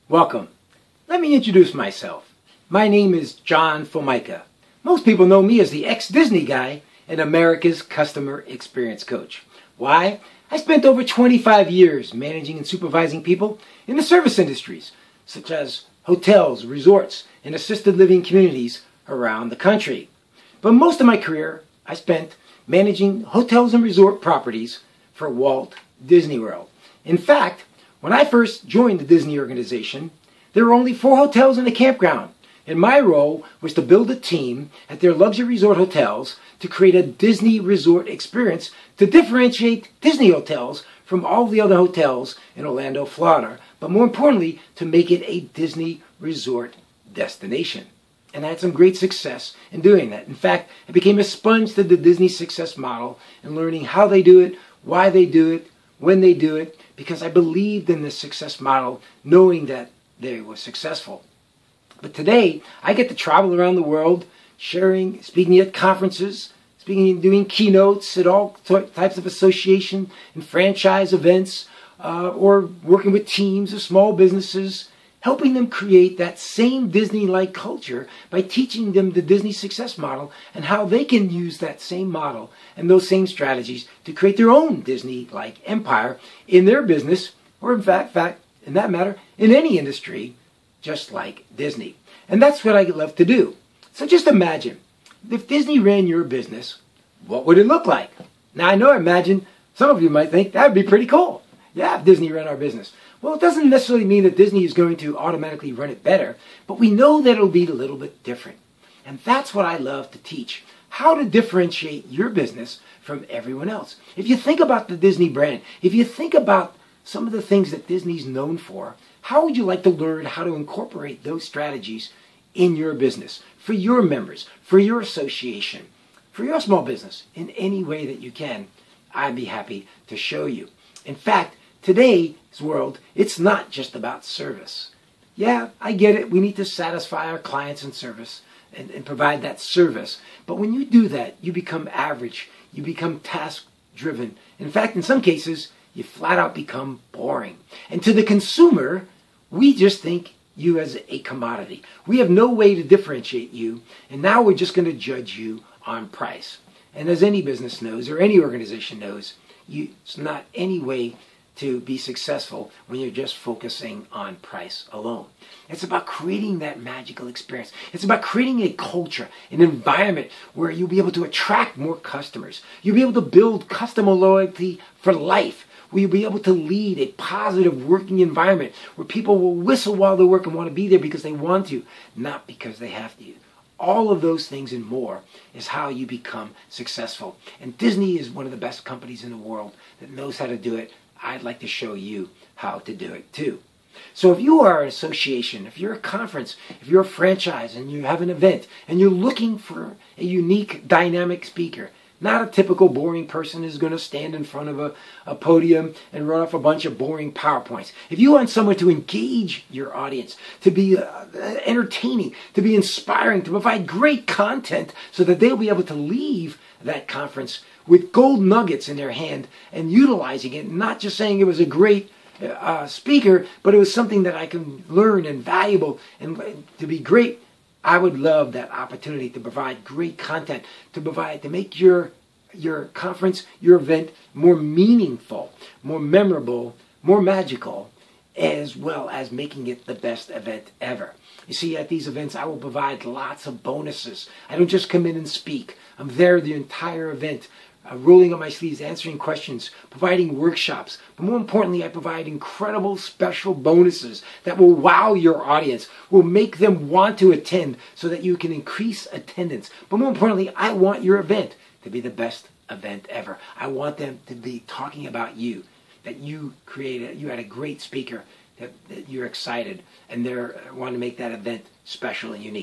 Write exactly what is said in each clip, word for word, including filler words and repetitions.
Welcome. Let me introduce myself. My name is John Formica. Most people know me as the ex-Disney guy and America's customer experience coach. Why? I spent over twenty-five years managing and supervising people in the service industries, such as hotels, resorts, and assisted living communities around the country. But most of my career, I spent managing hotels and resort properties for Walt Disney World. In fact, when I first joined the Disney organization, there were only four hotels and a campground, and my role was to build a team at their luxury resort hotels to create a Disney resort experience to differentiate Disney hotels from all the other hotels in Orlando, Florida, but more importantly, to make it a Disney resort destination. And I had some great success in doing that. In fact, I became a sponge to the Disney success model and learning how they do it, why they do it, when they do it, because I believed in this success model, knowing that they were successful. But today, I get to travel around the world, sharing, speaking at conferences, speaking and doing keynotes at all types of association and franchise events, uh, or working with teams of small businesses, helping them create that same Disney-like culture by teaching them the Disney success model and how they can use that same model and those same strategies to create their own Disney-like empire in their business, or in fact, fact, in that matter, in any industry, just like Disney. And that's what I love to do. So just imagine, if Disney ran your business, what would it look like? Now I know, I imagine, some of you might think that would be pretty cool. Yeah, if Disney ran our business. Well, it doesn't necessarily mean that Disney is going to automatically run it better, but we know that it'll be a little bit different. And that's what I love to teach, how to differentiate your business from everyone else. If you think about the Disney brand, if you think about some of the things that Disney's known for, how would you like to learn how to incorporate those strategies in your business, for your members, for your association, for your small business, in any way that you can? I'd be happy to show you. In fact, today's world, it's not just about service. Yeah, I get it. We need to satisfy our clients in service and, and provide that service. But when you do that, you become average. You become task-driven. In fact, in some cases, you flat out become boring. And to the consumer, we just think you as a commodity. We have no way to differentiate you, and now we're just going to judge you on price. And as any business knows, or any organization knows, you, it's not any way to be successful when you're just focusing on price alone. It's about creating that magical experience. It's about creating a culture, an environment where you'll be able to attract more customers. You'll be able to build customer loyalty for life, where you'll be able to lead a positive working environment where people will whistle while they work and want to be there because they want to, not because they have to. All of those things and more is how you become successful. And Disney is one of the best companies in the world that knows how to do it. I'd like to show you how to do it too. So if you are an association, if you're a conference, if you're a franchise and you have an event and you're looking for a unique, dynamic speaker, not a typical boring person who's going to stand in front of a, a podium and run off a bunch of boring PowerPoints. If you want someone to engage your audience, to be uh, entertaining, to be inspiring, to provide great content so that they'll be able to leave that conference with gold nuggets in their hand and utilizing it, not just saying it was a great uh, speaker, but it was something that I can learn and valuable and to be great. I would love that opportunity to provide great content, to provide, to make your, your conference, your event more meaningful, more memorable, more magical, as well as making it the best event ever. You see, at these events, I will provide lots of bonuses. I don't just come in and speak. I'm there the entire event, uh, rolling up my sleeves, answering questions, providing workshops. But more importantly, I provide incredible special bonuses that will wow your audience, will make them want to attend so that you can increase attendance. But more importantly, I want your event to be the best event ever. I want them to be talking about you, that you created, you had a great speaker, that, that you're excited, and they want to make that event special and unique.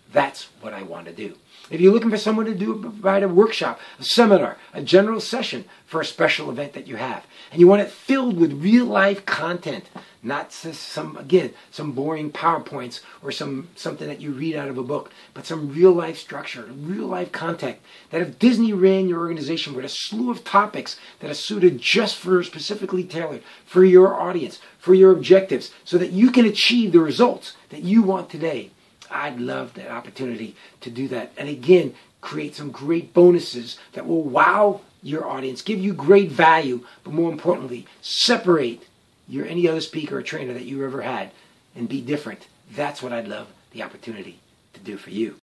That's what I want to do. If you're looking for someone to do provide a workshop, a seminar, a general session for a special event that you have, and you want it filled with real life content, not just some, again, some boring PowerPoints or some something that you read out of a book, but some real life structure, real life content, that if Disney ran your organization with a slew of topics that are suited just for, specifically tailored for your audience, for your objectives, so that you can achieve the results that you want today, I'd love that opportunity to do that. And again, create some great bonuses that will wow your audience, give you great value, but more importantly, separate your any other speaker or trainer that you ever had and be different. That's what I'd love the opportunity to do for you.